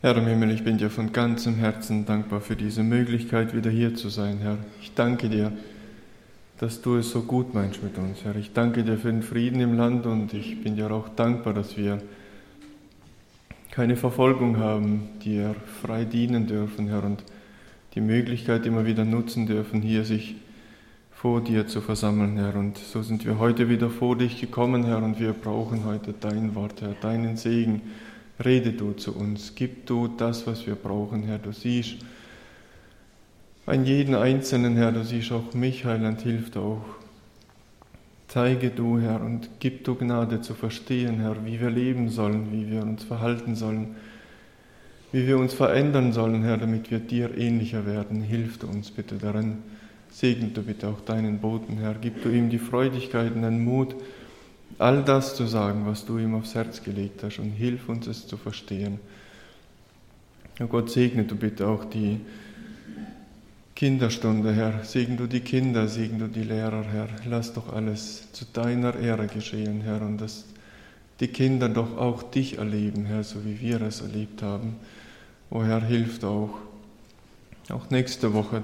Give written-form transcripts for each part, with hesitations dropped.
Herr im Himmel, ich bin dir von ganzem Herzen dankbar für diese Möglichkeit, wieder hier zu sein, Herr. Ich danke dir, dass du es so gut meinst mit uns, Herr. Ich danke dir für den Frieden im Land und ich bin dir auch dankbar, dass wir keine Verfolgung haben, dir frei dienen dürfen, Herr, und die Möglichkeit immer wieder nutzen dürfen, hier sich vor dir zu versammeln, Herr. Und so sind wir heute wieder vor dich gekommen, Herr, und wir brauchen heute dein Wort, Herr, deinen Segen. Rede du zu uns, gib du das, was wir brauchen, Herr. Du siehst an jeden Einzelnen, Herr, du siehst auch mich, Heiland, hilft auch. Zeige du, Herr, und gib du Gnade zu verstehen, Herr, wie wir leben sollen, wie wir uns verhalten sollen, wie wir uns verändern sollen, Herr, damit wir dir ähnlicher werden. Hilf du uns bitte darin. Segne du bitte auch deinen Boten, Herr. Gib du ihm die Freudigkeit und den Mut, all das zu sagen, was du ihm aufs Herz gelegt hast, und hilf uns, es zu verstehen. Oh Gott, segne du bitte auch die Kinderstunde, Herr. Segne du die Kinder, segne du die Lehrer, Herr. Lass doch alles zu deiner Ehre geschehen, Herr, und dass die Kinder doch auch dich erleben, Herr, so wie wir es erlebt haben. O Herr, hilf auch nächste Woche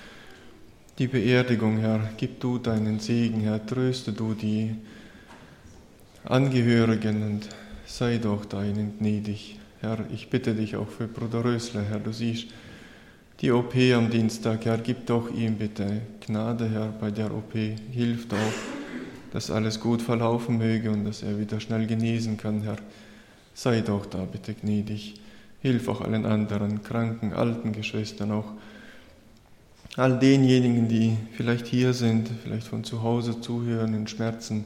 die Beerdigung, Herr. Gib du deinen Segen, Herr. Tröste du die Angehörigen und sei doch deinen gnädig. Herr, ich bitte dich auch für Bruder Rösler, Herr, du siehst die OP am Dienstag, Herr, gib doch ihm bitte Gnade, Herr, bei der OP. Hilf doch, dass alles gut verlaufen möge und dass er wieder schnell genesen kann, Herr. Sei doch da bitte gnädig. Hilf auch allen anderen kranken, alten Geschwistern, auch all denjenigen, die vielleicht hier sind, vielleicht von zu Hause zuhören in Schmerzen.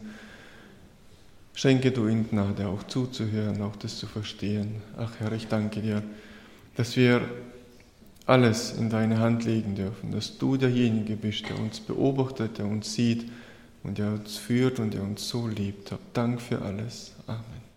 Schenke du ihnen Gnade, auch zuzuhören, auch das zu verstehen. Ach Herr, ich danke dir, dass wir alles in deine Hand legen dürfen, dass du derjenige bist, der uns beobachtet, der uns sieht und der uns führt und der uns so liebt. Hab Dank für alles. Amen.